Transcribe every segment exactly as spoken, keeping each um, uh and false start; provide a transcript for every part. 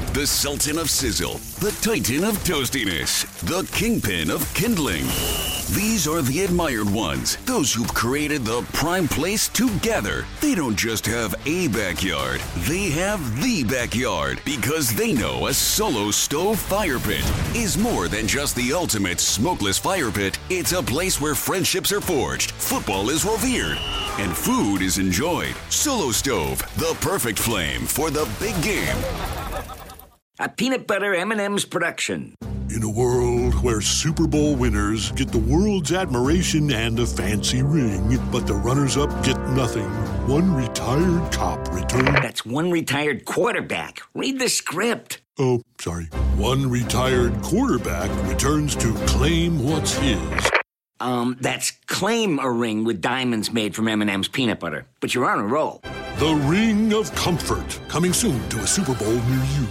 The Sultan of Sizzle, the Titan of Toastiness, the Kingpin of Kindling. These are the admired ones, those who've created the prime place to gather. They don't just have a backyard, they have the backyard, because they know a Solo Stove fire pit is more than just the ultimate smokeless fire pit. It's a place where friendships are forged, football is revered, and food is enjoyed. Solo Stove, the perfect flame for the big game. A peanut butter M and M's production. In a world where Super Bowl winners get the world's admiration and a fancy ring, but the runners-up get nothing, one retired cop returns... That's one retired quarterback. Read the script. Oh, sorry. One retired quarterback returns to claim what's his. Um, that's claim a ring with diamonds made from M and M's peanut butter. But you're on a roll. The Ring of Comfort, coming soon to a Super Bowl near you.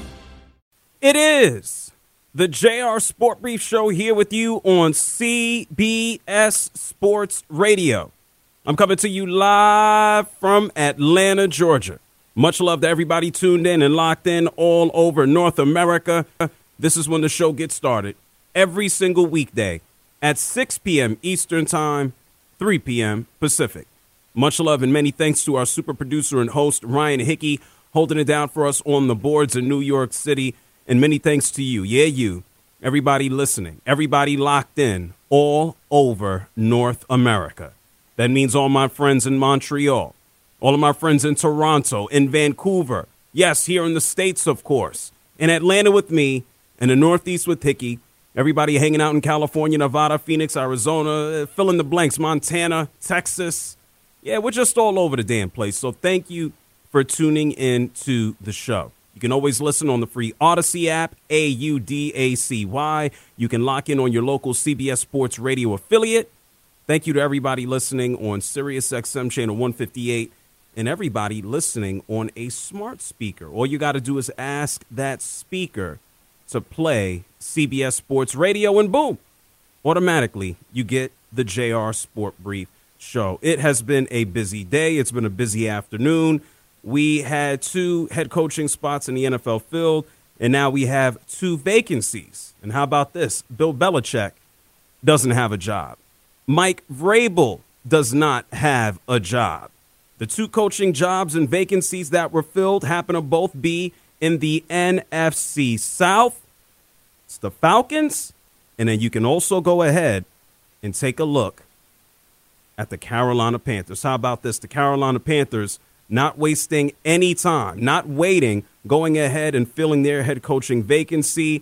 It is the J R Sport Brief Show here with you on C B S Sports Radio. I'm coming to you live from Atlanta, Georgia. Much love to everybody tuned in and locked in all over North America. This is when the show gets started every single weekday at six p.m. Eastern Time, three p.m. Pacific. Much love and many thanks to our super producer and host, Ryan Hickey, holding it down for us on the boards in New York City. And many thanks to you, yeah, you, everybody listening, everybody locked in all over North America. That means all my friends in Montreal, all of my friends in Toronto, in Vancouver, yes, here in the States, of course, in Atlanta with me, in the Northeast with Hickey, everybody hanging out in California, Nevada, Phoenix, Arizona, fill in the blanks, Montana, Texas. Yeah, we're just all over the damn place. So thank you for tuning in to the show. You can always listen on the free Odyssey app, A U D A C Y. You can lock in on your local C B S Sports Radio affiliate. Thank you to everybody listening on Sirius X M channel one fifty-eight and everybody listening on a smart speaker. All you got to do is ask that speaker to play C B S Sports Radio, and boom, automatically you get the J R Sport Brief Show. It has been a busy day. It's been a busy afternoon. We had two head coaching spots in the N F L field, and now we have two vacancies. And how about this? Bill Belichick doesn't have a job. Mike Vrabel does not have a job. The two coaching jobs and vacancies that were filled happen to both be in the N F C South. It's the Falcons. And then you can also go ahead and take a look at the Carolina Panthers. How about this? The Carolina Panthers not wasting any time, not waiting, going ahead and filling their head coaching vacancy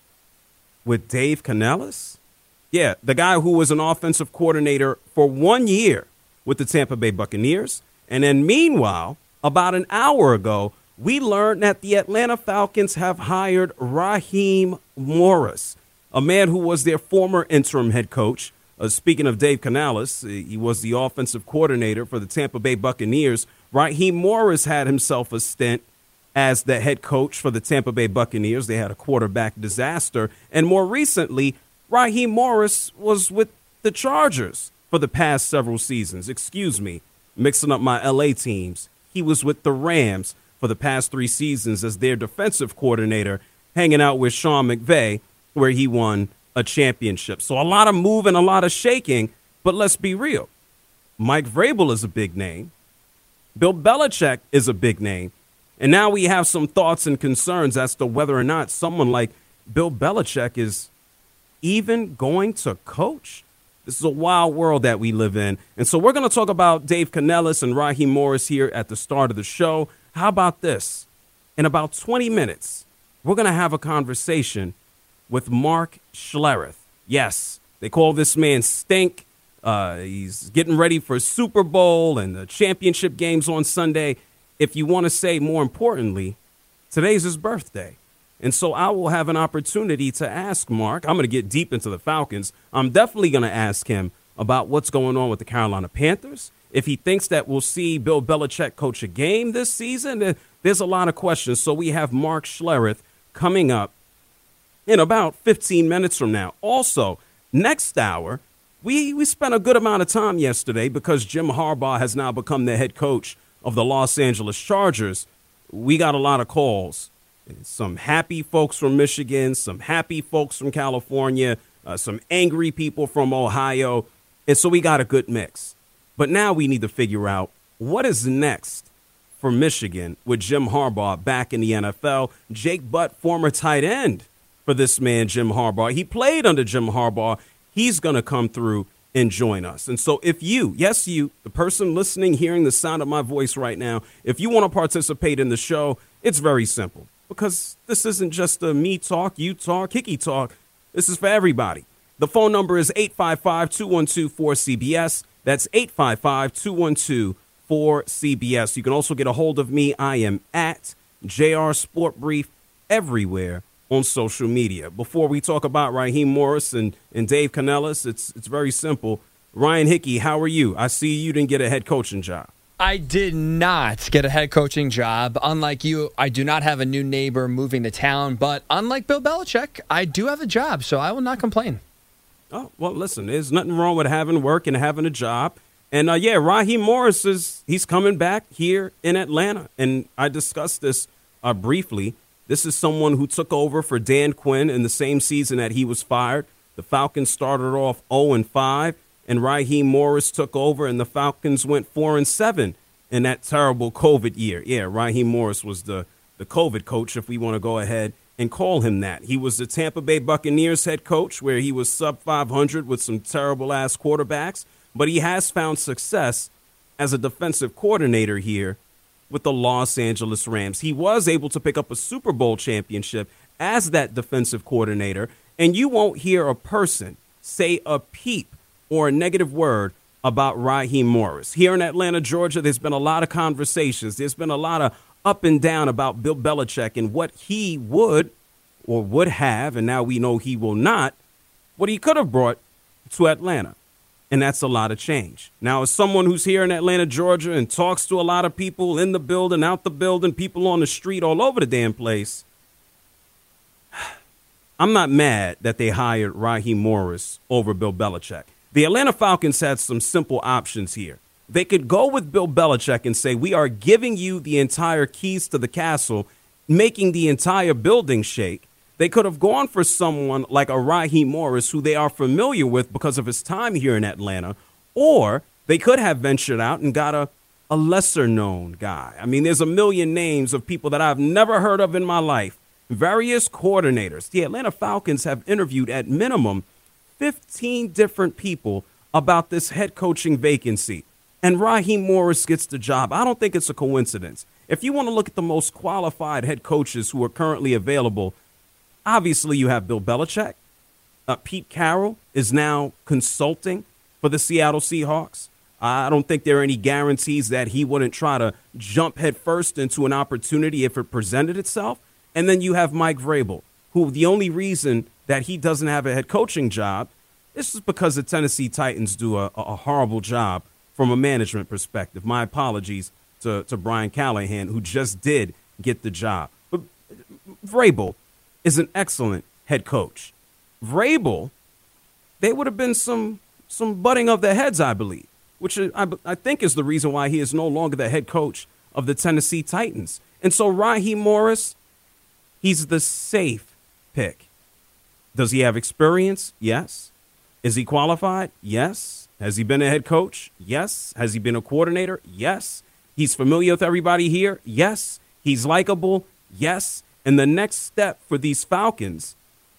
with Dave Canales. Yeah, the guy who was an offensive coordinator for one year with the Tampa Bay Buccaneers. And then meanwhile, about an hour ago, we learned that the Atlanta Falcons have hired Raheem Morris, a man who was their former interim head coach. Uh, speaking of Dave Canales, he was the offensive coordinator for the Tampa Bay Buccaneers. Raheem Morris had himself a stint as the head coach for the Tampa Bay Buccaneers. They had a quarterback disaster. And more recently, Raheem Morris was with the Chargers for the past several seasons. Excuse me, mixing up my L A teams. He was with the Rams for the past three seasons as their defensive coordinator, hanging out with Sean McVay, where he won a championship. So a lot of moving, a lot of shaking. But let's be real. Mike Vrabel is a big name. Bill Belichick is a big name. And now we have some thoughts and concerns as to whether or not someone like Bill Belichick is even going to coach. This is a wild world that we live in. And so we're going to talk about Dave Canales and Raheem Morris here at the start of the show. How about this? In about twenty minutes, we're going to have a conversation with Mark Schlereth. Yes, they call this man Stink. Uh, he's getting ready for Super Bowl and the championship games on Sunday. If you want to say more importantly, today's his birthday. And so I will have an opportunity to ask Mark. I'm going to get deep into the Falcons. I'm definitely going to ask him about what's going on with the Carolina Panthers. If he thinks that we'll see Bill Belichick coach a game this season, there's a lot of questions. So we have Mark Schlereth coming up in about fifteen minutes from now. Also, next hour, we, we spent a good amount of time yesterday because Jim Harbaugh has now become the head coach of the Los Angeles Chargers. We got a lot of calls some happy folks from Michigan, some happy folks from California, uh, some angry people from Ohio. And so we got a good mix. But now we need to figure out what is next for Michigan with Jim Harbaugh back in the N F L. Jake Butt, former tight end for this man, Jim Harbaugh. He played under Jim Harbaugh. He's going to come through and join us. And so if you, yes, you, the person listening, hearing the sound of my voice right now, if you want to participate in the show, it's very simple. Because this isn't just a me talk, you talk, Hickey talk. This is for everybody. The phone number is eight five five, two one two, four C B S. That's eight five five, two one two, four C B S. You can also get a hold of me. I am at J R Sport Brief everywhere on social media. Before we talk about Raheem Morris and, and Dave Canellis, it's it's very simple. Ryan Hickey, how are you? I see you didn't get a head coaching job. I did not get a head coaching job. Unlike you, I do not have a new neighbor moving to town. But unlike Bill Belichick, I do have a job, so I will not complain. Oh, well, listen, there's nothing wrong with having work and having a job. And, uh, yeah, Raheem Morris, is he's coming back here in Atlanta. And I discussed this uh, briefly. This is someone who took over for Dan Quinn in the same season that he was fired. The Falcons started off oh and five. And Raheem Morris took over, and the Falcons went four and seven in that terrible COVID year. Yeah, Raheem Morris was the, the COVID coach, if we want to go ahead and call him that. He was the Tampa Bay Buccaneers head coach, where he was sub five hundred with some terrible-ass quarterbacks. But he has found success as a defensive coordinator here with the Los Angeles Rams. He was able to pick up a Super Bowl championship as that defensive coordinator, and you won't hear a person say a peep or a negative word about Raheem Morris. Here in Atlanta, Georgia, there's been a lot of conversations. There's been a lot of up and down about Bill Belichick and what he would or would have, and now we know he will not, what he could have brought to Atlanta. And that's a lot of change. Now, as someone who's here in Atlanta, Georgia, and talks to a lot of people in the building, out the building, people on the street, all over the damn place, I'm not mad that they hired Raheem Morris over Bill Belichick. The Atlanta Falcons had some simple options here. They could go with Bill Belichick and say, we are giving you the entire keys to the castle, making the entire building shake. They could have gone for someone like a Raheem Morris, who they are familiar with because of his time here in Atlanta, or they could have ventured out and got a, a lesser-known guy. I mean, there's a million names of people that I've never heard of in my life, various coordinators. The Atlanta Falcons have interviewed at minimum fifteen different people about this head coaching vacancy, and Raheem Morris gets the job. I don't think it's a coincidence. If you want to look at the most qualified head coaches who are currently available, obviously you have Bill Belichick. Uh, Pete Carroll is now consulting for the Seattle Seahawks. I don't think there are any guarantees that he wouldn't try to jump headfirst into an opportunity if it presented itself. And then you have Mike Vrabel, who the only reason that he doesn't have a head coaching job is just because the Tennessee Titans do a, a horrible job from a management perspective. My apologies to, to Brian Callahan, who just did get the job. But Vrabel is an excellent head coach. Vrabel, there would have been some some butting of their heads, I believe, which I, I think is the reason why he is no longer the head coach of the Tennessee Titans. And so Raheem Morris, he's the safe pick. Does he have experience? Yes. Is he qualified? Yes. Has he been a head coach? Yes. Has he been a coordinator? Yes. He's familiar with everybody here? Yes. He's likable? Yes. And the next step for these Falcons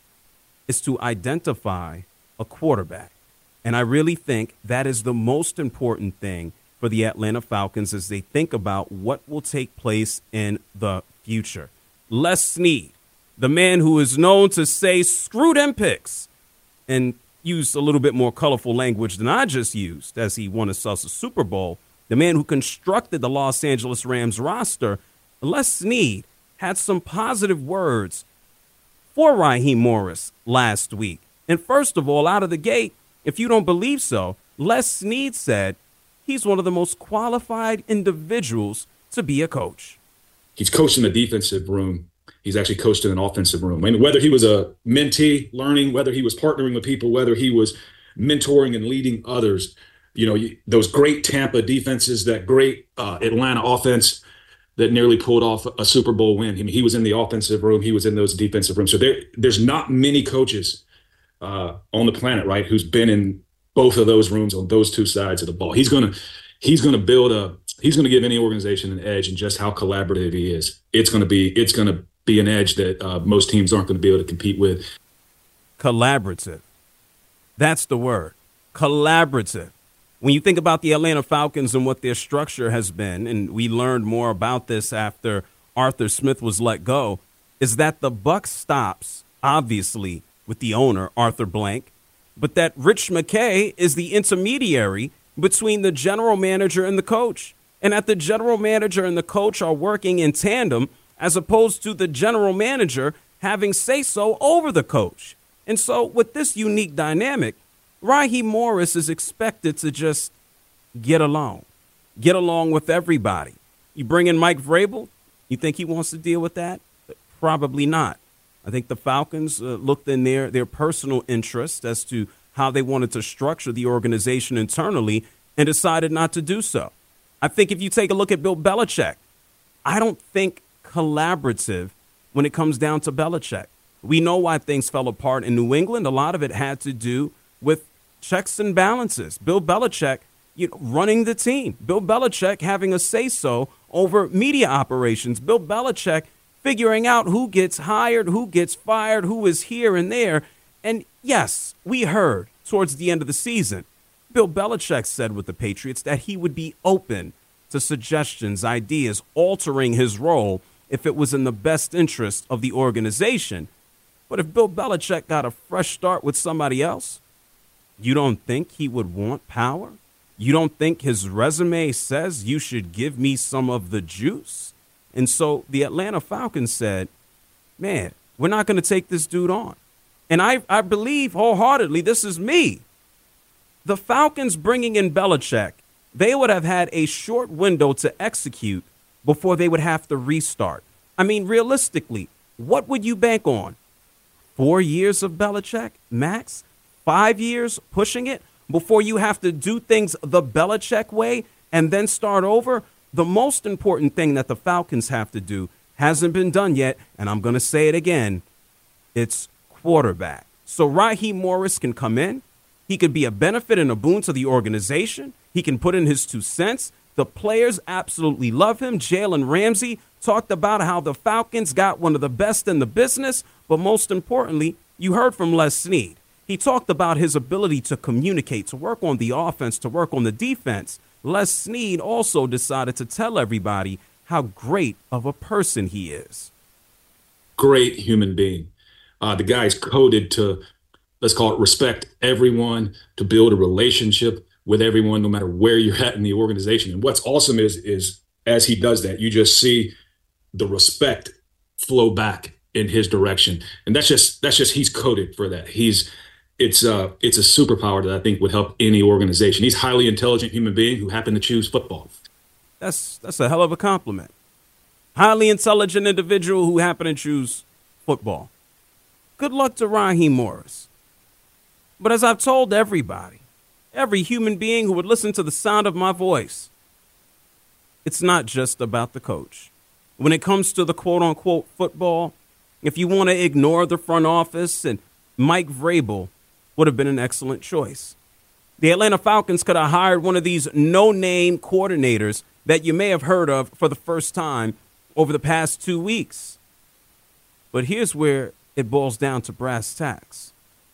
is to identify a quarterback. And I really think that is the most important thing for the Atlanta Falcons as they think about what will take place in the future. Les Snead, the man who is known to say, screw them picks, and use a little bit more colorful language than I just used as he won us a Super Bowl, the man who constructed the Los Angeles Rams roster, Les Snead, had some positive words for Raheem Morris last week. And first of all, out of the gate, if you don't believe so, Les Snead said he's one of the most qualified individuals to be a coach. He's coached in the defensive room. He's actually coached in an offensive room. And whether he was a mentee learning, whether he was partnering with people, whether he was mentoring and leading others, you know, those great Tampa defenses, that great uh, Atlanta offense, that nearly pulled off a Super Bowl win. I mean, he was in the offensive room. He was in those defensive rooms. So there, there's not many coaches uh, on the planet, right, who's been in both of those rooms on those two sides of the ball. He's gonna he's gonna build a he's gonna give any organization an edge in just how collaborative he is. It's gonna be it's gonna be an edge that uh, most teams aren't going to be able to compete with. Collaborative. That's the word. Collaborative. When you think about the Atlanta Falcons and what their structure has been, and we learned more about this after Arthur Smith was let go, is that the buck stops, obviously, with the owner, Arthur Blank, but that Rich McKay is the intermediary between the general manager and the coach, and that the general manager and the coach are working in tandem as opposed to the general manager having say-so over the coach. And so with this unique dynamic, Raheem Morris is expected to just get along, get along with everybody. You bring in Mike Vrabel, you think he wants to deal with that? Probably not. I think the Falcons uh, looked in their, their personal interest as to how they wanted to structure the organization internally and decided not to do so. I think if you take a look at Bill Belichick, I don't think collaborative when it comes down to Belichick. We know why things fell apart in New England. A lot of it had to do with checks and balances. Bill Belichick, you know, running the team. Bill Belichick having a say-so over media operations. Bill Belichick figuring out who gets hired, who gets fired, who is here and there. And yes, we heard towards the end of the season, Bill Belichick said with the Patriots that he would be open to suggestions, ideas, altering his role if it was in the best interest of the organization. But if Bill Belichick got a fresh start with somebody else, you don't think he would want power? You don't think his resume says you should give me some of the juice? And so the Atlanta Falcons said, man, we're not going to take this dude on. And I, I believe wholeheartedly, this is me. The Falcons bringing in Belichick, they would have had a short window to execute before they would have to restart. I mean, realistically, what would you bank on? Four years of Belichick, max? Five years pushing it before you have to do things the Belichick way and then start over? The most important thing that the Falcons have to do hasn't been done yet, and I'm going to say it again. It's quarterback. So Raheem Morris can come in. He could be a benefit and a boon to the organization. He can put in his two cents. The players absolutely love him. Jalen Ramsey talked about how the Falcons got one of the best in the business, but most importantly, you heard from Les Snead. He talked about his ability to communicate, to work on the offense, to work on the defense. Les Snead also decided to tell everybody how great of a person he is. Great human being. Uh, the guy's coded to, let's call it, respect everyone, to build a relationship with everyone, no matter where you're at in the organization. And what's awesome is, is as he does that, you just see the respect flow back in his direction. And that's just, that's just, he's coded for that. He's, it's uh it's a superpower that I think would help any organization. He's a highly intelligent human being who happened to choose football. That's, that's a hell of a compliment. Highly intelligent individual who happened to choose football. Good luck to Raheem Morris. But as I've told everybody, every human being who would listen to the sound of my voice, it's not just about the coach. When it comes to the quote-unquote football, if you want to ignore the front office, and Mike Vrabel would have been an excellent choice. The Atlanta Falcons could have hired one of these no-name coordinators that you may have heard of for the first time over the past two weeks. But here's where it boils down to brass tacks.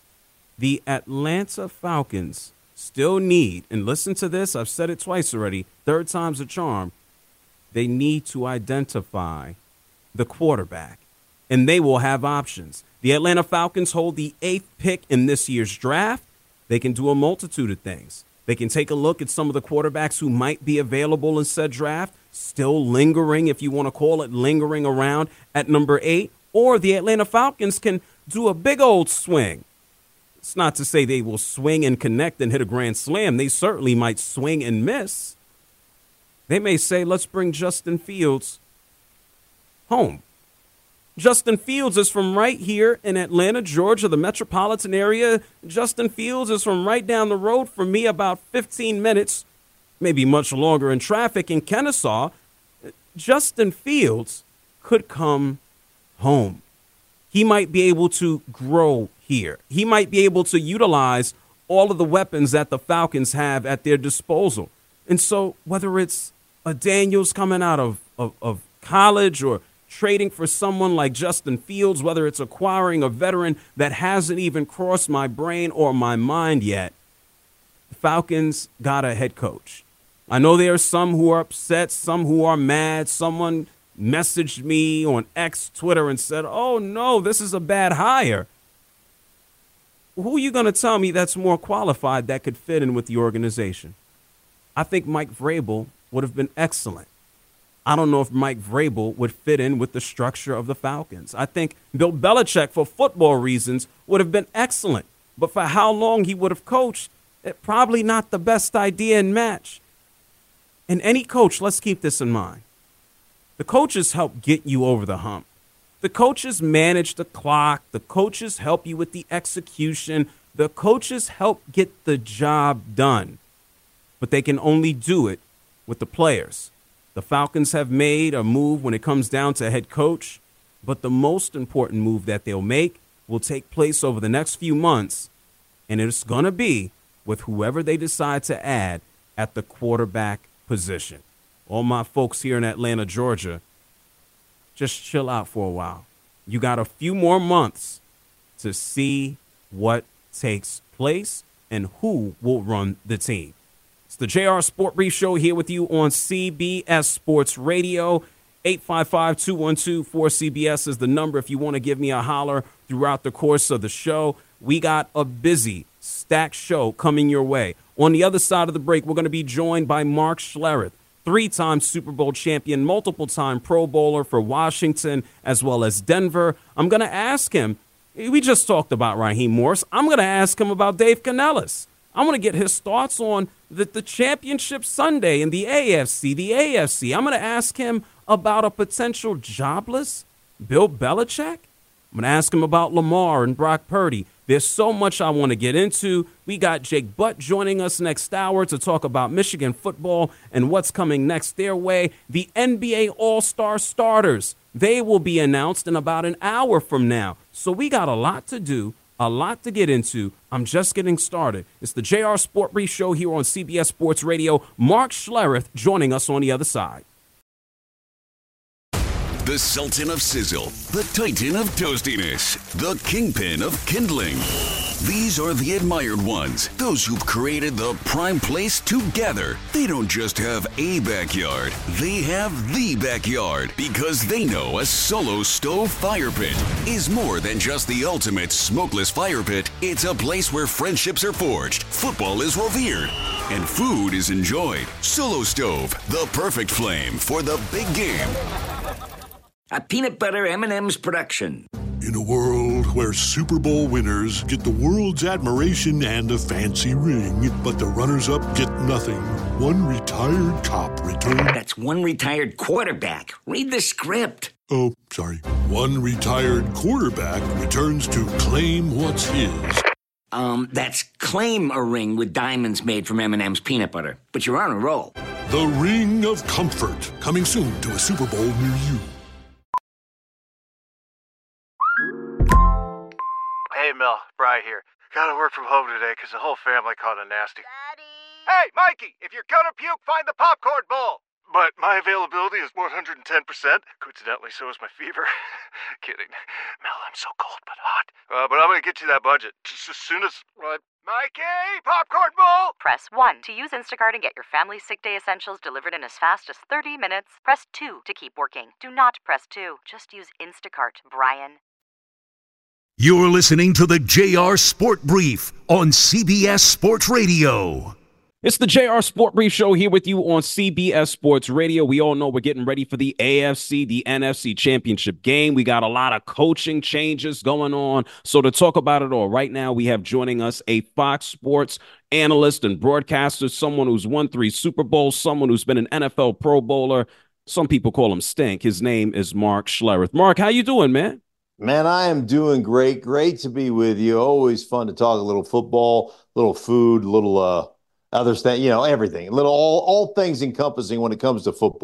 The Atlanta Falcons still need, and listen to this, I've said it twice already, third time's a charm, they need to identify the quarterback, and they will have options. The Atlanta Falcons hold the eighth pick in this year's draft. They can do a multitude of things. They can take a look at some of the quarterbacks who might be available in said draft, still lingering, if you want to call it lingering around at number eight, or the Atlanta Falcons can do a big old swing. It's not to say they will swing and connect and hit a grand slam. They certainly might swing and miss. They may say, let's bring Justin Fields home. Justin Fields is from right here in Atlanta, Georgia, the metropolitan area. Justin Fields is from right down the road from me, about fifteen minutes, maybe much longer in traffic, in Kennesaw. Justin Fields could come home. He might be able to grow here. He might be able to utilize all of the weapons that the Falcons have at their disposal. And so whether it's a Daniels coming out of, of, of college or trading for someone like Justin Fields, whether it's acquiring a veteran that hasn't even crossed my brain or my mind yet, the Falcons got a head coach. I know there are some who are upset, some who are mad. Someone messaged me on X, Twitter, and said, oh, no, this is a bad hire. Who are you going to tell me that's more qualified that could fit in with the organization? I think Mike Vrabel would have been excellent. I don't know if Mike Vrabel would fit in with the structure of the Falcons. I think Bill Belichick, for football reasons, would have been excellent. But for how long he would have coached, it probably not the best idea and match. And any coach, let's keep this in mind. The coaches help get you over the hump. The coaches manage the clock. The coaches help you with the execution. The coaches help get the job done. But they can only do it with the players. The Falcons have made a move when it comes down to head coach, but the most important move that they'll make will take place over the next few months, and it's going to be with whoever they decide to add at the quarterback position. All my folks here in Atlanta, Georgia, just chill out for a while. You got a few more months to see what takes place and who will run the team. It's the J R Sport Brief Show here with you on C B S Sports Radio. eight five five, two one two, four C B S is the number if you want to give me a holler throughout the course of the show. We got a busy, stacked show coming your way. On the other side of the break, we're going to be joined by Mark Schlereth, three-time Super Bowl champion, multiple-time Pro Bowler for Washington as well as Denver. I'm going to ask him, we just talked about Raheem Morris. I'm going to ask him about Dave Canellis. I want to get his thoughts on the, the championship Sunday in the A F C, the A F C. I'm going to ask him about a potential jobless Bill Belichick. I'm going to ask him about Lamar and Brock Purdy. There's so much I want to get into. We got Jake Butt joining us next hour to talk about Michigan football and what's coming next their way. The N B A All-Star starters, they will be announced in about an hour from now. So we got a lot to do. A lot to get into. I'm just getting started. It's the J R Sport Brief Show here on C B S Sports Radio. Mark Schlereth joining us on the other side. The Sultan of Sizzle, the Titan of Toastiness, the Kingpin of Kindling. These are the admired ones, those who've created the prime place together. They don't just have a backyard, they have the backyard, because they know a Solo Stove fire pit is more than just the ultimate smokeless fire pit. It's a place where friendships are forged, football is revered, and food is enjoyed. Solo Stove, the perfect flame for the big game. A peanut butter M and M's production. In a world where Super Bowl winners get the world's admiration and a fancy ring, but the runners-up get nothing, one retired cop returned... That's one retired quarterback. Read the script. Oh, sorry. One retired quarterback returns to claim what's his. Um, that's claim a ring with diamonds made from M and M's peanut butter. But you're on a roll. The Ring of Comfort, coming soon to a Super Bowl near you. Hey, Mel, Bri here. Gotta work from home today because the whole family caught a nasty... Daddy! Hey, Mikey, if you're gonna puke, find the popcorn bowl! But my availability is one hundred ten percent. Coincidentally, so is my fever. Kidding. Mel, I'm so cold but hot. Uh, but I'm gonna get you that budget just as soon as... Uh, Mikey, popcorn bowl! Press one to use Instacart and get your family sick day essentials delivered in as fast as thirty minutes. Press two to keep working. Do not press two. Just use Instacart, Brian. You're listening to the J R Sport Brief on C B S Sports Radio. It's the J R Sport Brief Show here with you on C B S Sports Radio. We all know we're getting ready for the A F C, the N F C championship game. We got a lot of coaching changes going on. So to talk about it all, right now we have joining us a Fox Sports analyst and broadcaster, someone who's won three Super Bowls, someone who's been an N F L Pro Bowler. Some people call him Stink. His name is Mark Schlereth. Mark, how you doing, man? Man, I am doing great. Great to be with you. Always fun to talk a little football, little food, little uh, other stuff, you know, everything. Little all, all things encompassing when it comes to football.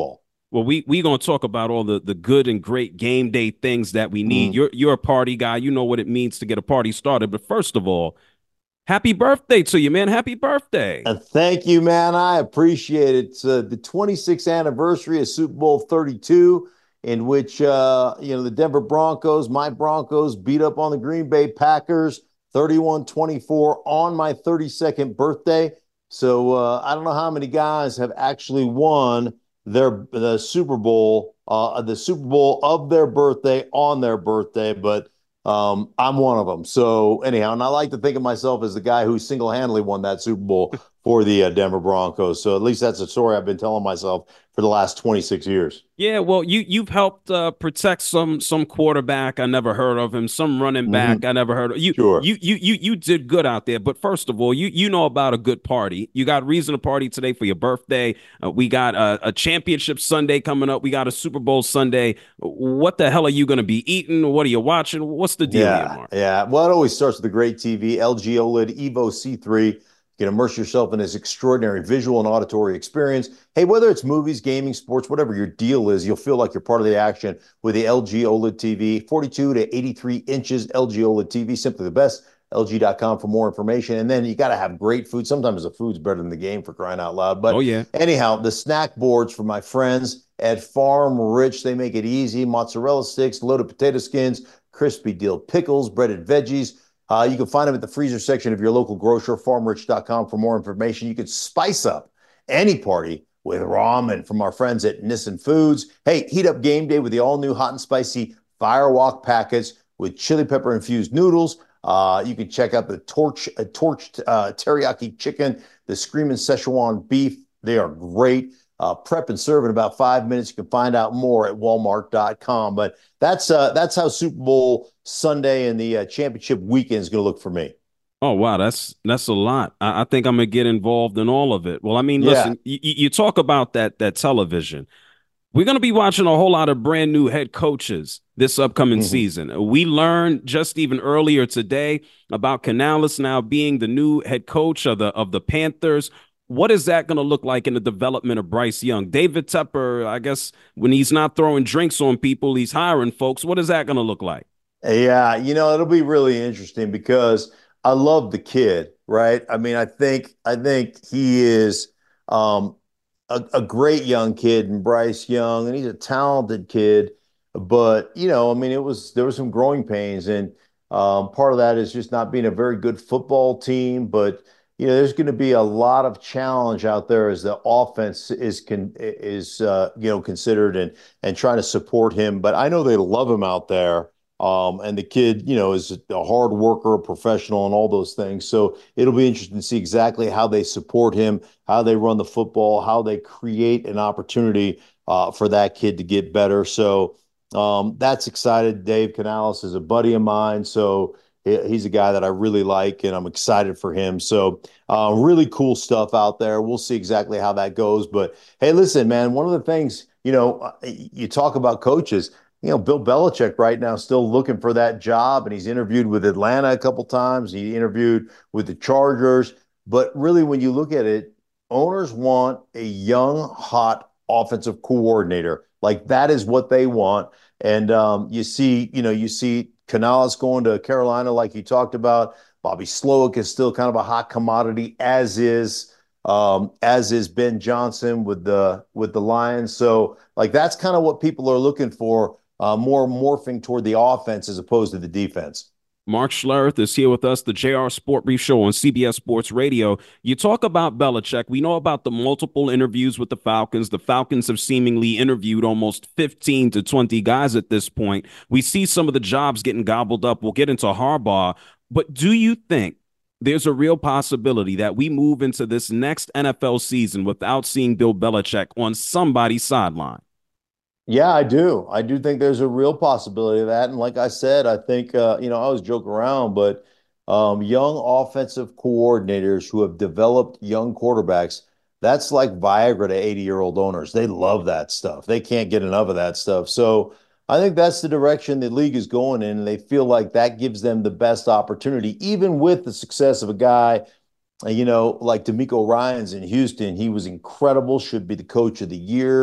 Well, we we gonna talk about all the the good and great game day things that we need. Mm. You're you're a party guy. You know what it means to get a party started. But first of all, happy birthday to you, man! Happy birthday! Uh, thank you, man. I appreciate it. It's uh, the twenty-sixth anniversary of Super Bowl thirty-two, in which uh, you know the Denver Broncos, my Broncos, beat up on the Green Bay Packers thirty-one twenty-four on my thirty-second birthday. So uh, I don't know how many guys have actually won their the Super Bowl, uh, the Super Bowl of their birthday on their birthday, but um, I'm one of them. So anyhow, and I like to think of myself as the guy who single-handedly won that Super Bowl for the uh, Denver Broncos. So at least that's a story I've been telling myself for the last twenty-six years. Yeah, well, you you've helped uh, protect some some quarterback I never heard of him, some running back Mhm. I never heard of. You Sure. you you you you did good out there. But first of all, you you know about a good party. You got reason to party today for your birthday. Uh, we got a, a championship Sunday coming up. We got a Super Bowl Sunday. What the hell are you going to be eating? What are you watching? What's the deal here, Yeah, Mark? yeah. Well, it always starts with the great T V, L G OLED Evo C three. You can immerse yourself in this extraordinary visual and auditory experience. Hey, whether it's movies, gaming, sports, whatever your deal is, you'll feel like you're part of the action with the L G OLED T V. forty-two to eighty-three inches L G OLED T V, simply the best. L G dot com for more information. And then you got to have great food. Sometimes the food's better than the game, for crying out loud. But Oh yeah. anyhow, the snack boards for my friends at Farm Rich, they make it easy. Mozzarella sticks, loaded potato skins, crispy dill pickles, breaded veggies. Uh, you can find them at the freezer section of your local grocer, farm rich dot com for more information. You can spice up any party with ramen from our friends at Nissan Foods. Hey, heat up game day with the all-new hot and spicy Firewalk packets with chili pepper infused noodles. Uh, you can check out the torch, uh, torched uh, teriyaki chicken, the screaming Szechuan beef. They are great. Uh, prep and serve in about five minutes. You can find out more at walmart dot com. But that's uh, that's how Super Bowl Sunday and the uh, championship weekend is going to look for me. Oh wow, that's that's a lot. I, I think I'm gonna get involved in all of it. Well, I mean, Yeah. listen, you, you talk about that that television. We're gonna be watching a whole lot of brand new head coaches this upcoming Mhm. season. We learned just even earlier today about Canales now being the new head coach of the of the Panthers. What is that going to look like in the development of Bryce Young? David Tepper, I guess, when he's not throwing drinks on people, he's hiring folks. What is that going to look like? Yeah, you know, it'll be really interesting because I love the kid, right? I mean, I think I think he is um, a, a great young kid in Bryce Young, and he's a talented kid. But you know, I mean, it was there were some growing pains, and um, part of that is just not being a very good football team. But you know, there's going to be a lot of challenge out there as the offense is con is uh, you know considered and and trying to support him. But I know they love him out there. Um, and the kid, you know, is a hard worker, a professional, and all those things. So it'll be interesting to see exactly how they support him, how they run the football, how they create an opportunity uh, for that kid to get better. So um, that's excited. Dave Canales is a buddy of mine, so he- he's a guy that I really like, and I'm excited for him. So uh, really cool stuff out there. We'll see exactly how that goes. But hey, listen, man, one of the things, you know, uh, you talk about coaches. You know, Bill Belichick right now still looking for that job, and he's interviewed with Atlanta a couple times. He interviewed with the Chargers. But really, when you look at it, owners want a young, hot offensive coordinator. Like that is what they want. And um, you see, you know, you see Canales going to Carolina, like you talked about. Bobby Slowick is still kind of a hot commodity, as is um, as is Ben Johnson with the with the Lions. So, like that's kind of what people are looking for. Uh, more morphing toward the offense as opposed to the defense. Mark Schlereth is here with us, the J R Sport Brief Show on C B S Sports Radio. You talk about Belichick. We know about the multiple interviews with the Falcons. The Falcons have seemingly interviewed almost fifteen to twenty guys at this point. We see some of the jobs getting gobbled up. We'll get into Harbaugh. But do you think there's a real possibility that we move into this next N F L season without seeing Bill Belichick on somebody's sideline? Yeah, I do. I do think there's a real possibility of that. And like I said, I think, uh, you know, I always joke around, but um, young offensive coordinators who have developed young quarterbacks, that's like Viagra to eighty-year-old owners. They love that stuff. They can't get enough of that stuff. So I think that's the direction the league is going in, and they feel like that gives them the best opportunity, even with the success of a guy, you know, like DeMeco Ryans in Houston. He was incredible, should be the coach of the year.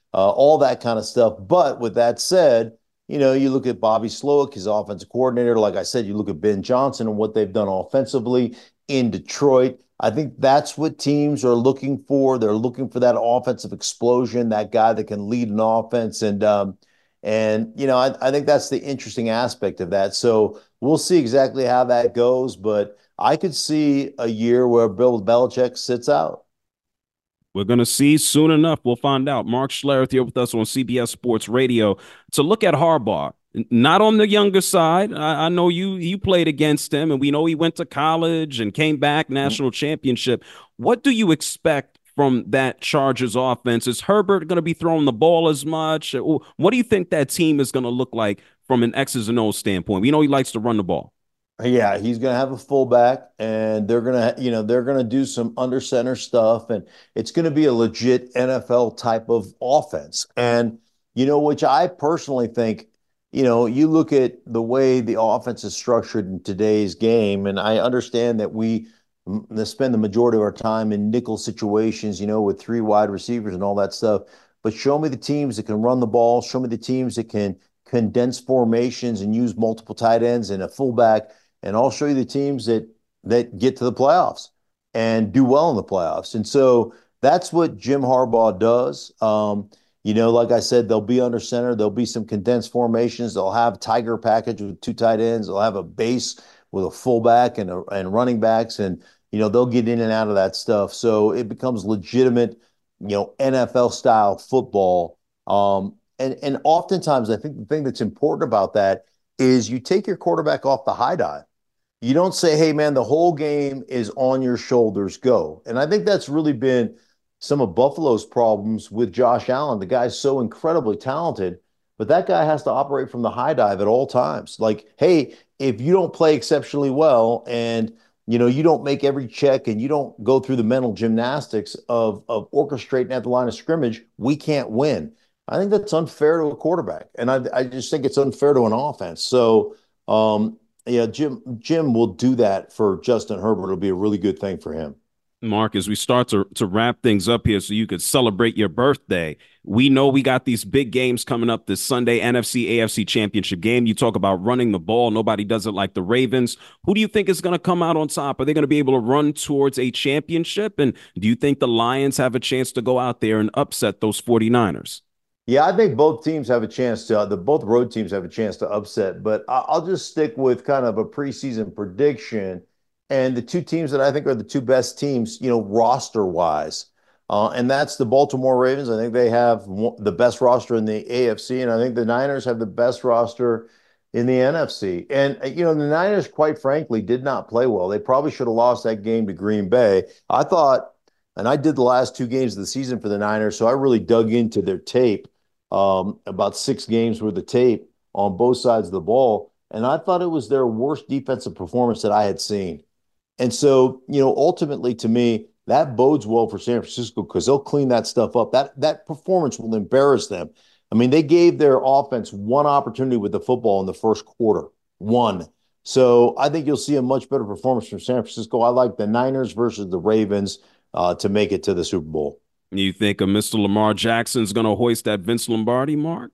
uh, all that kind of stuff. But with that said, you know, you look at Bobby Slowick, his offensive coordinator. Like I said, you look at Ben Johnson and what they've done offensively in Detroit. I think that's what teams are looking for. They're looking for that offensive explosion, that guy that can lead an offense. And, um, and you know, I, I think that's the interesting aspect of that. So we'll see exactly how that goes. But I could see a year where Bill Belichick sits out. We're going to see soon enough. We'll find out. Mark Schlereth here with us on C B S Sports Radio to look at Harbaugh. Not on the younger side. I, I know you you played against him, and we know he went to college and came back, national championship. What do you expect from that Chargers offense? Is Herbert going to be throwing the ball as much? What do you think that team is going to look like from an X's and O's standpoint? We know he likes to run the ball. Yeah, he's going to have a fullback, and they're going to, you know, they're going to do some under center stuff, and it's going to be a legit N F L type of offense. And, you know, which I personally think, you know, you look at the way the offense is structured in today's game, and I understand that we spend the majority of our time in nickel situations, you know, with three wide receivers and all that stuff. But show me the teams that can run the ball. Show me the teams that can condense formations and use multiple tight ends and a fullback. And I'll show you the teams that that get to the playoffs and do well in the playoffs. And so that's what Jim Harbaugh does. Um, you know, like I said, they'll be under center. There'll be some condensed formations. They'll have tiger package with two tight ends. They'll have a base with a fullback and a, and running backs, and you know they'll get in and out of that stuff. So it becomes legitimate, you know, N F L style football. Um, and and oftentimes, I think the thing that's important about that is you take your quarterback off the high dive. You don't say, hey, man, the whole game is on your shoulders, go. And I think that's really been some of Buffalo's problems with Josh Allen. The guy's so incredibly talented, but that guy has to operate from the high dive at all times. Like, hey, if you don't play exceptionally well and, you know, you don't make every check and you don't go through the mental gymnastics of, of orchestrating at the line of scrimmage, we can't win. I think that's unfair to a quarterback. And I, I just think it's unfair to an offense. So, um, yeah, Jim Jim will do that for Justin Herbert. It'll be a really good thing for him. Mark, as we start to, to wrap things up here so you could celebrate your birthday, we know we got these big games coming up this Sunday, N F C, A F C championship game. You talk about running the ball. Nobody does it like the Ravens. Who do you think is going to come out on top? Are they going to be able to run towards a championship? And do you think the Lions have a chance to go out there and upset those 49ers? Yeah, I think both teams have a chance to, uh, the both road teams have a chance to upset, but I'll just stick with kind of a preseason prediction. And the two teams that I think are the two best teams, you know, roster wise, uh, and that's the Baltimore Ravens. I think they have the best roster in the A F C, and I think the Niners have the best roster in the N F C. And, you know, the Niners, quite frankly, did not play well. They probably should have lost that game to Green Bay. I thought, and I did the last two games of the season for the Niners, so I really dug into their tape. Um, about six games worth of tape on both sides of the ball. And I thought it was their worst defensive performance that I had seen. And so, you know, ultimately to me, that bodes well for San Francisco because they'll clean that stuff up. That that performance will embarrass them. I mean, they gave their offense one opportunity with the football in the first quarter. One. So I think you'll see a much better performance from San Francisco. I like the Niners versus the Ravens uh, to make it to the Super Bowl. You think of Mister Lamar Jackson's going to hoist that Vince Lombardi mark?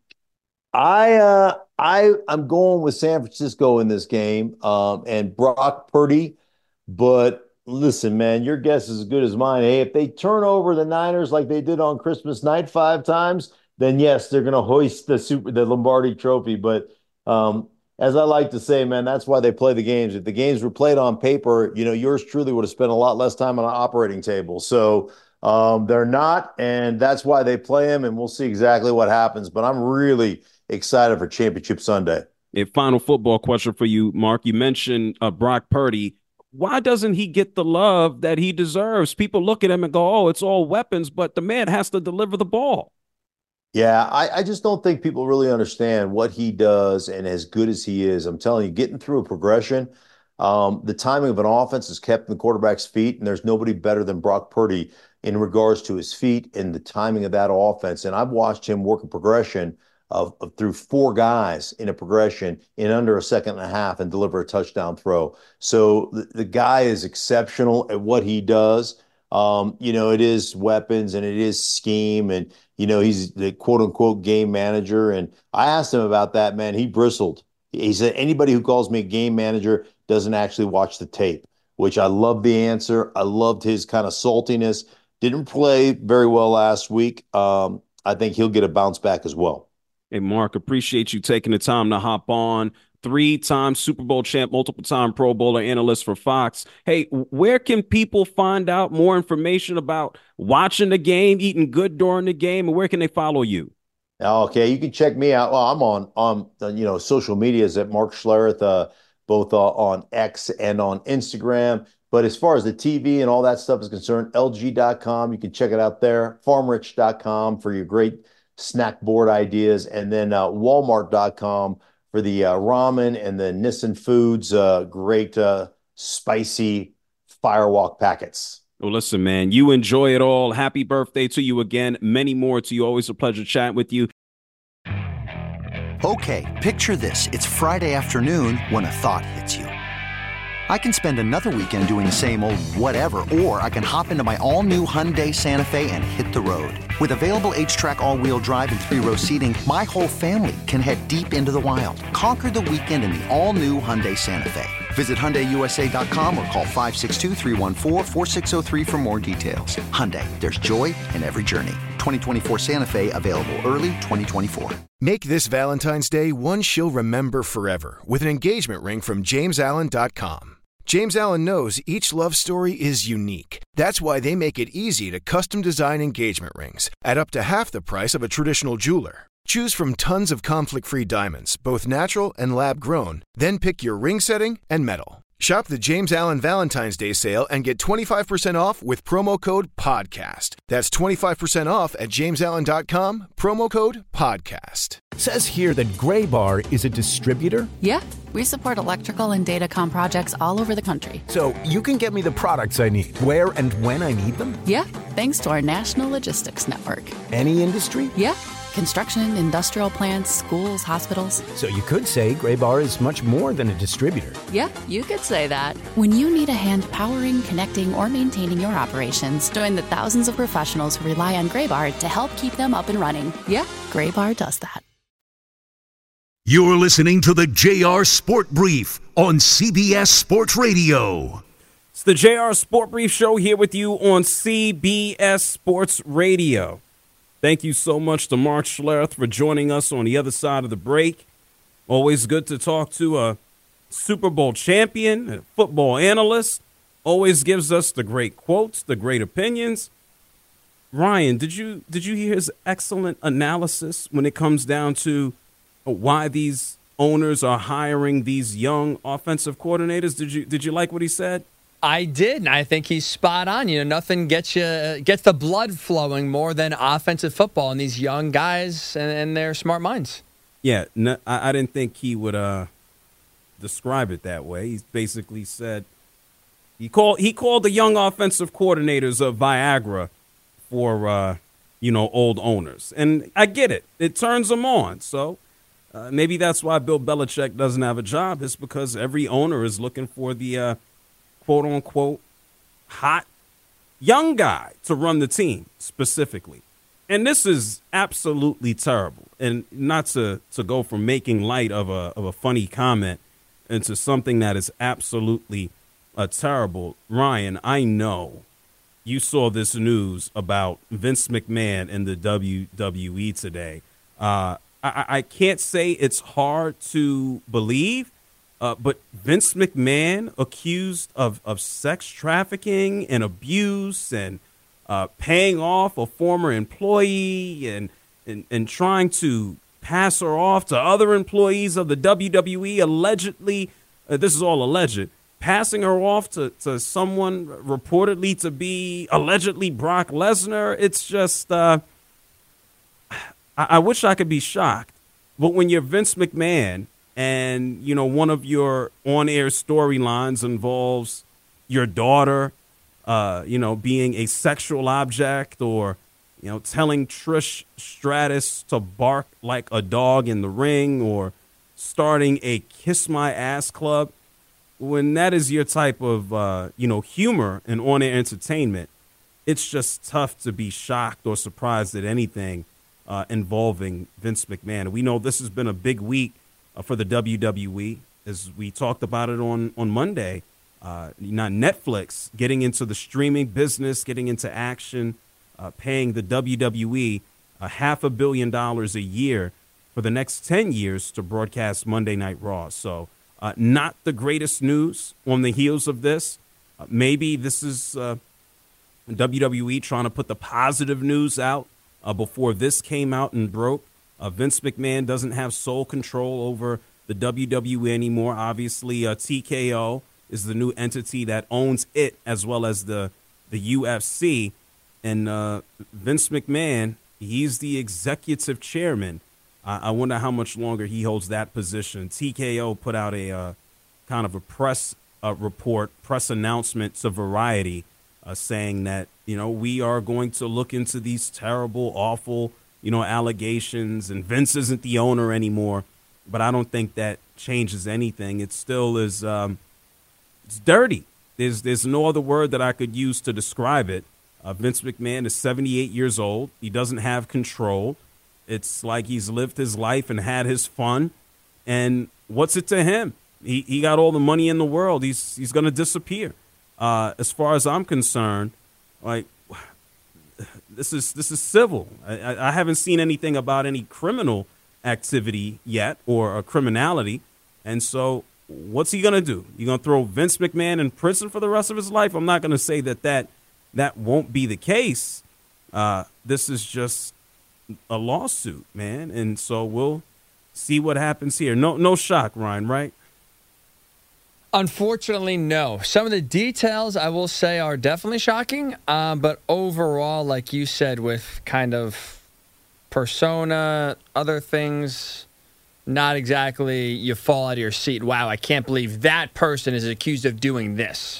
I uh, I I'm going with San Francisco in this game, um, and Brock Purdy. But listen, man, your guess is as good as mine. Hey, if they turn over the Niners like they did on Christmas night five times, then yes, they're going to hoist the super the Lombardi Trophy. But um, as I like to say, man, that's why they play the games. If the games were played on paper, you know, yours truly would have spent a lot less time on an operating table. So. Um, they're not, and that's why they play them, and we'll see exactly what happens. But I'm really excited for Championship Sunday. A final football question for you, Mark. You mentioned uh, Brock Purdy. Why doesn't he get the love that he deserves? People look at him and go, oh, it's all weapons, but the man has to deliver the ball. Yeah, I, I just don't think people really understand what he does, and as good as he is, I'm telling you, getting through a progression, um, the timing of an offense is kept in the quarterback's feet, and there's nobody better than Brock Purdy in regards to his feet and the timing of that offense. And I've watched him work a progression of, of through four guys in a progression in under a second and a half and deliver a touchdown throw. So the, the guy is exceptional at what he does. Um, you know, it is weapons and it is scheme, and you know, he's the quote unquote game manager. And I asked him about that, man. He bristled. He said, anybody who calls me a game manager doesn't actually watch the tape, which I love the answer. I loved his kind of saltiness. Didn't play very well last week. Um, I think he'll get a bounce back as well. Hey, Mark, appreciate you taking the time to hop on. Three-time Super Bowl champ, multiple-time Pro Bowler, analyst for Fox. Hey, where can people find out more information about watching the game, eating good during the game, and where can they follow you? Okay, you can check me out. Well, I'm on on you know social medias at Mark Schlereth, uh, both uh, on X and on Instagram. But as far as the T V and all that stuff is concerned, L G dot com, you can check it out there. farm rich dot com for your great snack board ideas, and then uh, walmart dot com for the uh, ramen, and the Nissin Foods uh, great uh, spicy firewalk packets. Well, listen, man, you enjoy it all. Happy birthday to you again. Many more to you. Always a pleasure chatting with you. Okay, picture this. It's Friday afternoon when a thought hits you. I can spend another weekend doing the same old whatever, or I can hop into my all-new Hyundai Santa Fe and hit the road. With available H-Track all-wheel drive and three-row seating, my whole family can head deep into the wild. Conquer the weekend in the all-new Hyundai Santa Fe. Visit Hyundai U S A dot com or call five six two, three one four, four six zero three for more details. Hyundai, there's joy in every journey. twenty twenty-four Santa Fe, available early twenty twenty-four. Make this Valentine's Day one she'll remember forever with an engagement ring from James Allen dot com. James Allen knows each love story is unique. That's why they make it easy to custom design engagement rings at up to half the price of a traditional jeweler. Choose from tons of conflict-free diamonds, both natural and lab-grown, then pick your ring setting and metal. Shop the James Allen Valentine's Day sale and get twenty-five percent off with promo code PODCAST. That's twenty-five percent off at james allen dot com, promo code PODCAST. Says here that Graybar is a distributor? Yeah, we support electrical and datacom projects all over the country. So you can get me the products I need, where and when I need them? Yeah, thanks to our national logistics network. Any industry? Yeah. Construction, industrial plants, schools, hospitals. So you could say Graybar is much more than a distributor. Yeah, you could say that. When you need a hand powering, connecting, or maintaining your operations, join the thousands of professionals who rely on Graybar to help keep them up and running. Yeah, Graybar does that. You're listening to the J R Sport Brief on C B S Sports Radio. It's the J R Sport Brief Show here with you on C B S Sports Radio. Thank you so much to Mark Schlereth for joining us on the other side of the break. Always good to talk to a Super Bowl champion, a football analyst. Always gives us the great quotes, the great opinions. Ryan, did you did you hear his excellent analysis when it comes down to why these owners are hiring these young offensive coordinators? Did you did you like what he said? I did, and I think he's spot on. You know, nothing gets you gets the blood flowing more than offensive football and these young guys and, and their smart minds. Yeah, no, I, I didn't think he would uh, describe it that way. He basically said he called he called the young offensive coordinators of Viagra for uh, you know old owners, and I get it. It turns them on. So uh, maybe that's why Bill Belichick doesn't have a job. It's because every owner is looking for the uh, quote-unquote hot young guy to run the team specifically. And this is absolutely terrible. And not to, to go from making light of a of a funny comment into something that is absolutely uh, terrible. Ryan, I know you saw this news about Vince McMahon and the W W E today. Uh, I, I can't say it's hard to believe, Uh, but Vince McMahon accused of, of sex trafficking and abuse and uh, paying off a former employee and, and, and trying to pass her off to other employees of the W W E, allegedly, uh, this is all alleged, passing her off to, to someone reportedly to be allegedly Brock Lesnar. It's just, uh, I, I wish I could be shocked. But when you're Vince McMahon, and, you know, one of your on-air storylines involves your daughter, uh, you know, being a sexual object, or, you know, telling Trish Stratus to bark like a dog in the ring, or starting a Kiss My Ass club. When that is your type of, uh, you know, humor and on-air entertainment, it's just tough to be shocked or surprised at anything uh, involving Vince McMahon. We know this has been a big week uh, for the W W E, as we talked about it on, on Monday. Uh, not Netflix getting into the streaming business, getting into action, uh, paying the W W E a half a billion dollars a year for the next ten years to broadcast Monday Night Raw. So uh, not the greatest news on the heels of this. Uh, maybe this is uh, W W E trying to put the positive news out uh, before this came out and broke. Uh, Vince McMahon doesn't have sole control over the W W E anymore. Obviously, uh, T K O is the new entity that owns it, as well as the the U F C. And uh, Vince McMahon, he's the executive chairman. Uh, I wonder how much longer he holds that position. T K O put out a uh, kind of a press uh, report, press announcement to Variety, uh, saying that, you know, we are going to look into these terrible, awful, you know, allegations, and Vince isn't the owner anymore. But I don't think that changes anything. It still is. Um, It's dirty. There's there's no other word that I could use to describe it. Uh, Vince McMahon is seventy-eight years old. He doesn't have control. It's like he's lived his life and had his fun. And what's it to him? He he got all the money in the world. He's he's going to disappear. Uh, as far as I'm concerned, like this is this is civil. I, I haven't seen anything about any criminal activity yet or a criminality, and so. What's he going to do? You going to throw Vince McMahon in prison for the rest of his life? I'm not going to say that that, that won't be the case. Uh, this is just a lawsuit, man. And so we'll see what happens here. No, no shock, Ryan, right? Unfortunately, no. Some of the details, I will say, are definitely shocking. Um, but overall, like you said, with kind of persona, other things, not exactly you fall out of your seat. Wow, I can't believe that person is accused of doing this.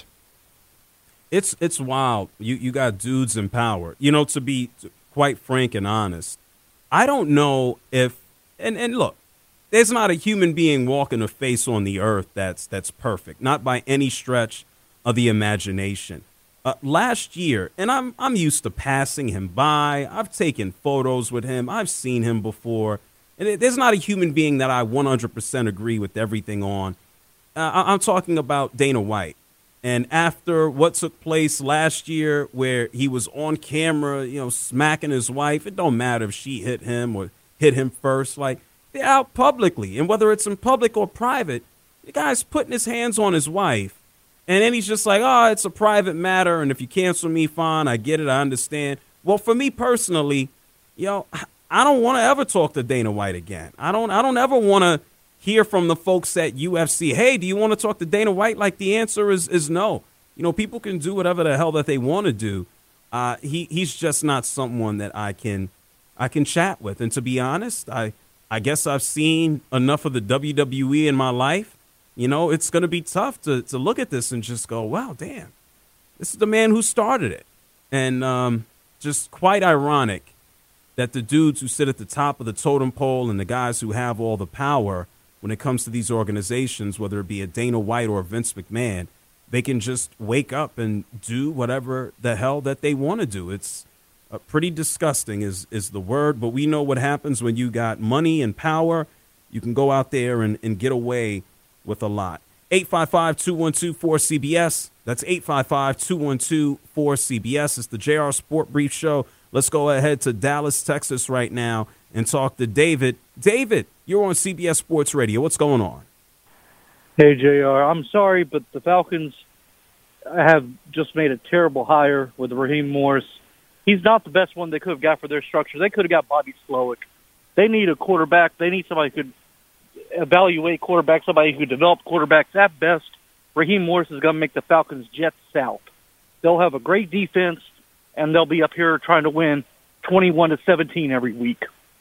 It's it's wild. You you got dudes in power. You know, to be quite frank and honest, I don't know if and, and look, there's not a human being walking a face on the earth that's that's perfect, not by any stretch of the imagination. Uh, last year, and I'm I'm used to passing him by. I've taken photos with him. I've seen him before. And there's not a human being that I one hundred percent agree with everything on. Uh, I'm talking about Dana White. And after what took place last year where he was on camera, you know, smacking his wife, it don't matter if she hit him or hit him first. Like, they're out publicly. And whether it's in public or private, the guy's putting his hands on his wife. And then he's just like, oh, it's a private matter. And if you cancel me, fine. I get it. I understand. Well, for me personally, you know, I don't want to ever talk to Dana White again. I don't I don't ever want to hear from the folks at U F C, hey, do you want to talk to Dana White? Like, the answer is is no. You know, people can do whatever the hell that they want to do. Uh, he he's just not someone that I can I can chat with. And to be honest, I I guess I've seen enough of the W W E in my life. You know, it's going to be tough to to look at this and just go, wow, damn, this is the man who started it. And um, just quite ironic that the dudes who sit at the top of the totem pole and the guys who have all the power when it comes to these organizations, whether it be a Dana White or a Vince McMahon, they can just wake up and do whatever the hell that they want to do. It's uh, pretty disgusting is, is the word, but we know what happens when you got money and power. You can go out there and, and get away with a lot. eight five five, two one two, four C B S. That's eight five five, two one two, four C B S. It's the J R Sport Brief Show. Let's go ahead to Dallas, Texas right now and talk to David. David, you're on C B S Sports Radio. What's going on? Hey, J R. I'm sorry, but the Falcons have just made a terrible hire with Raheem Morris. He's not the best one they could have got for their structure. They could have got Bobby Slowick. They need a quarterback. They need somebody who could evaluate quarterbacks, somebody who could develop quarterbacks. At best, Raheem Morris is going to make the Falcons jet south. They'll have a great defense, and they'll be up here trying to win twenty-one to seventeen every week.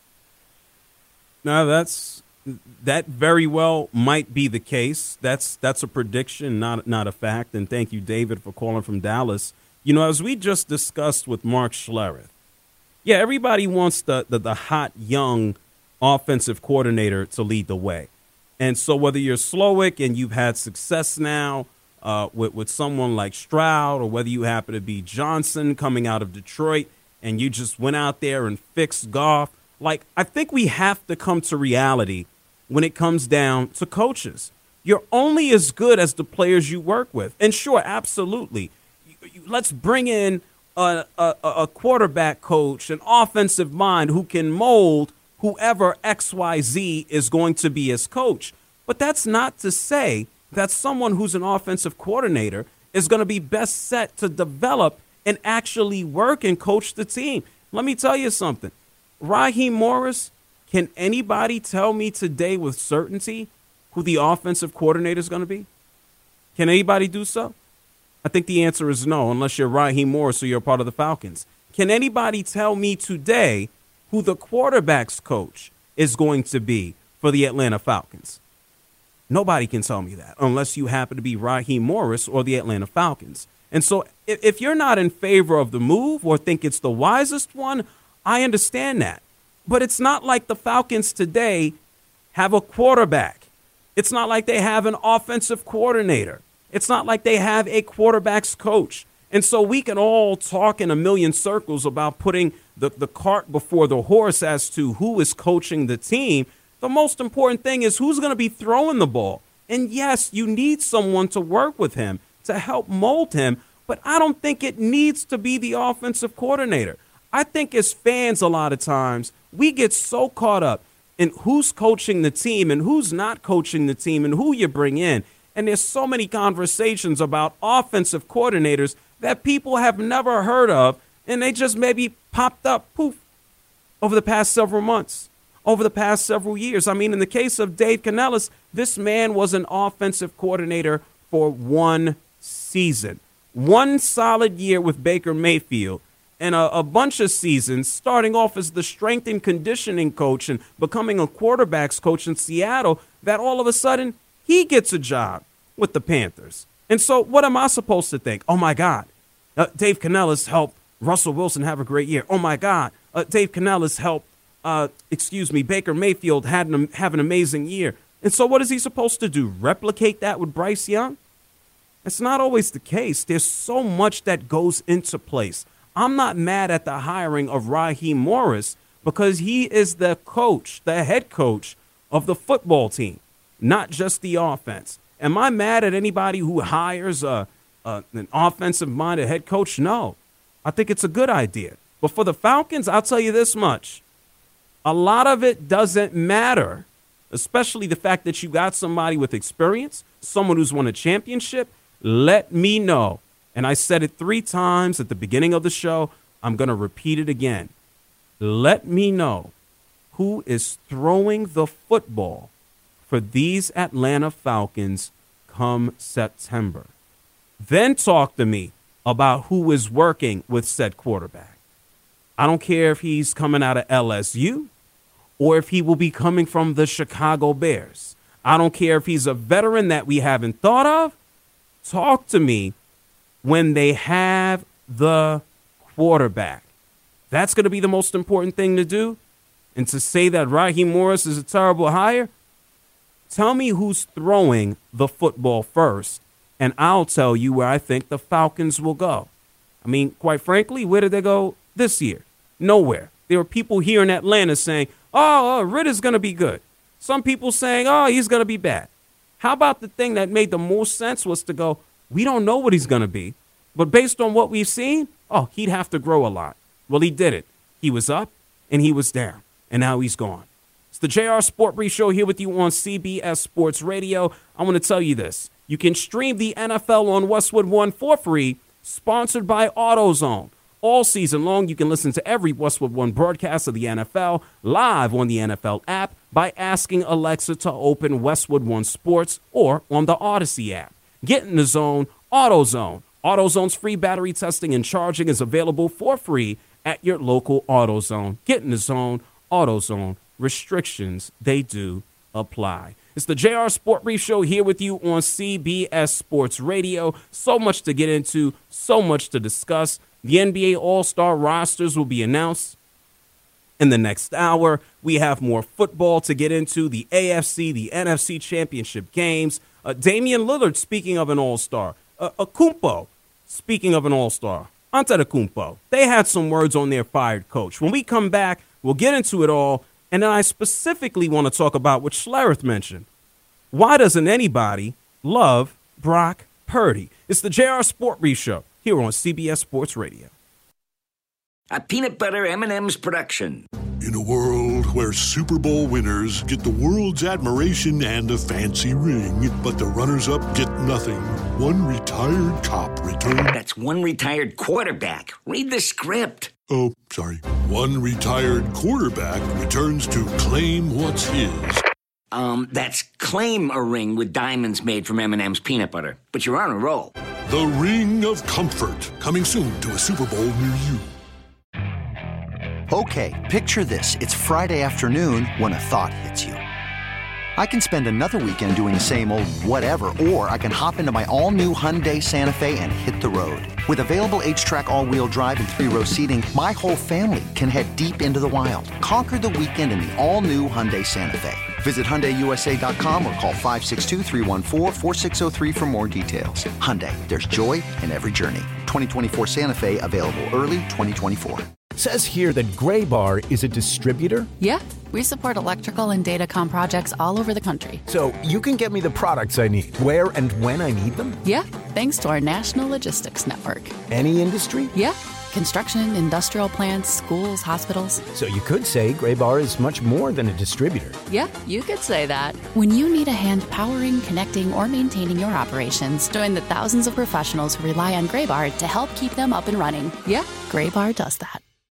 Now, that's that very well might be the case. That's that's a prediction, not not a fact. And thank you, David, for calling from Dallas. You know, as we just discussed with Mark Schlereth, yeah, everybody wants the, the, the hot, young offensive coordinator to lead the way. And so whether you're Slowick and you've had success now, uh, with, with someone like Stroud, or whether you happen to be Johnson coming out of Detroit and you just went out there and fixed Goff. Like, I think we have to come to reality when it comes down to coaches. You're only as good as the players you work with. And sure, absolutely. You, you, let's bring in a, a, a quarterback coach, an offensive mind who can mold whoever X Y Z is going to be as coach. But that's not to say that someone who's an offensive coordinator is going to be best set to develop and actually work and coach the team. Let me tell you something. Raheem Morris, can anybody tell me today with certainty who the offensive coordinator is going to be? Can anybody do so? I think the answer is no, unless you're Raheem Morris or you're part of the Falcons. Can anybody tell me today who the quarterback's coach is going to be for the Atlanta Falcons? Nobody can tell me that unless you happen to be Raheem Morris or the Atlanta Falcons. And so if, if you're not in favor of the move or think it's the wisest one, I understand that. But it's not like the Falcons today have a quarterback. It's not like they have an offensive coordinator. It's not like they have a quarterback's coach. And so we can all talk in a million circles about putting the, the cart before the horse as to who is coaching the team. The most important thing is who's going to be throwing the ball. And yes, you need someone to work with him, to help mold him, but I don't think it needs to be the offensive coordinator. I think as fans, a lot of times, we get so caught up in who's coaching the team and who's not coaching the team and who you bring in. And there's so many conversations about offensive coordinators that people have never heard of, and they just maybe popped up, poof, over the past several months, over the past several years. I mean, in the case of Dave Canellis, this man was an offensive coordinator for one season, one solid year with Baker Mayfield, and a, a bunch of seasons starting off as the strength and conditioning coach and becoming a quarterback's coach in Seattle, that all of a sudden he gets a job with the Panthers. And so what am I supposed to think? Oh, my God, uh, Dave Canellis helped Russell Wilson have a great year. Oh, my God, uh, Dave Canellis helped, uh, excuse me, Baker Mayfield had an, have an amazing year. And so what is he supposed to do? Replicate that with Bryce Young? It's not always the case. There's so much that goes into place. I'm not mad at the hiring of Raheem Morris because he is the coach, the head coach of the football team, not just the offense. Am I mad at anybody who hires a, a, an offensive-minded head coach? No. I think it's a good idea. But for the Falcons, I'll tell you this much. A lot of it doesn't matter, especially the fact that you got somebody with experience, someone who's won a championship. Let me know. And I said it three times at the beginning of the show. I'm going to repeat it again. Let me know who is throwing the football for these Atlanta Falcons come September. Then talk to me about who is working with said quarterback. I don't care if he's coming out of L S U or if he will be coming from the Chicago Bears. I don't care if he's a veteran that we haven't thought of. Talk to me when they have the quarterback. That's going to be the most important thing to do. And to say that Raheem Morris is a terrible hire, tell me who's throwing the football first, and I'll tell you where I think the Falcons will go. I mean, quite frankly, where did they go this year? Nowhere. There were people here in Atlanta saying, oh, oh Ritter's going to be good. Some people saying, oh, he's going to be bad. How about the thing that made the most sense was to go, we don't know what he's going to be, but based on what we've seen, oh, he'd have to grow a lot. Well, he did it. He was up and he was down, and now he's gone. It's the J R Sport Brief Show here with you on C B S Sports Radio. I want to tell you this. You can stream the N F L on Westwood One for free, sponsored by AutoZone. All season long, you can listen to every Westwood One broadcast of the N F L live on the N F L app by asking Alexa to open Westwood One Sports or on the Odyssey app. Get in the zone, AutoZone. AutoZone's free battery testing and charging is available for free at your local AutoZone. Get in the zone, AutoZone. Restrictions, they do apply. It's the J R Sport Brief Show here with you on C B S Sports Radio. So much to get into, so much to discuss. The N B A All-Star rosters will be announced In the next hour, we have more football to get into, the A F C, the N F C championship games. Uh, Damian Lillard, speaking of an all-star. Uh, Akumpo, speaking of an all-star. Antetokounmpo. They had some words on their fired coach. When we come back, we'll get into it all, and then I specifically want to talk about what Schlereth mentioned. Why doesn't anybody love Brock Purdy? It's the J R Sport Brief Show here on C B S Sports Radio. A peanut butter M and M's production. In a world where Super Bowl winners get the world's admiration and a fancy ring, but the runners-up get nothing, one retired cop returns... That's one retired quarterback. Read the script. Oh, sorry. One retired quarterback returns to claim what's his. Um, that's claim a ring with diamonds made from M and M's peanut butter. But you're on a roll. The Ring of Comfort, coming soon to a Super Bowl near you. Okay, picture this. It's Friday afternoon when a thought hits you. I can spend another weekend doing the same old whatever, or I can hop into my all-new Hyundai Santa Fe and hit the road. With available H-Track all-wheel drive and three-row seating, my whole family can head deep into the wild. Conquer the weekend in the all-new Hyundai Santa Fe. Visit Hyundai U S A dot com or call five six two, three one four, four six zero three for more details. Hyundai, there's joy in every journey. twenty twenty-four Santa Fe, available early twenty twenty-four. Says here that Graybar is a distributor. Yeah, we support electrical and datacom projects all over the country. So you can get me the products I need, where and when I need them? Yeah, thanks to our national logistics network. Any industry? Yeah, construction, industrial plants, schools, hospitals. So you could say Graybar is much more than a distributor. Yeah, you could say that. When you need a hand powering, connecting, or maintaining your operations, join the thousands of professionals who rely on Graybar to help keep them up and running. Yeah, Graybar does that.